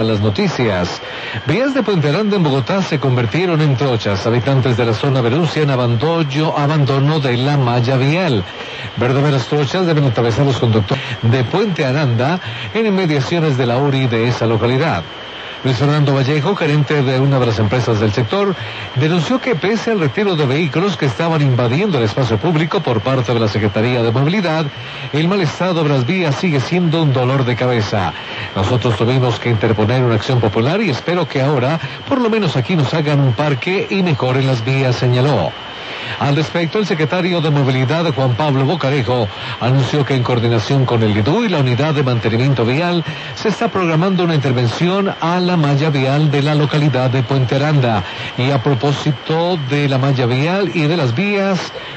Las noticias. Vías de Puente Aranda en Bogotá se convirtieron en trochas. Habitantes de la zona anuncian abandono de la malla vial. Verdaderas trochas deben atravesar los conductores de Puente Aranda en inmediaciones de la URI de esa localidad. Luis Fernando Vallejo, gerente de una de las empresas del sector, denunció que pese al retiro de vehículos que estaban invadiendo el espacio público por parte de la Secretaría de Movilidad, el mal estado de las vías sigue siendo un dolor de cabeza. Nosotros tuvimos que interponer una acción popular y espero que ahora, por lo menos aquí, nos hagan un parque y mejoren las vías, señaló. Al respecto, el secretario de Movilidad, Juan Pablo Bocarejo, anunció que en coordinación con el IDU y la Unidad de Mantenimiento Vial, se está programando una intervención a la malla vial de la localidad de Puente Aranda. Y a propósito de la malla vial y de las vías,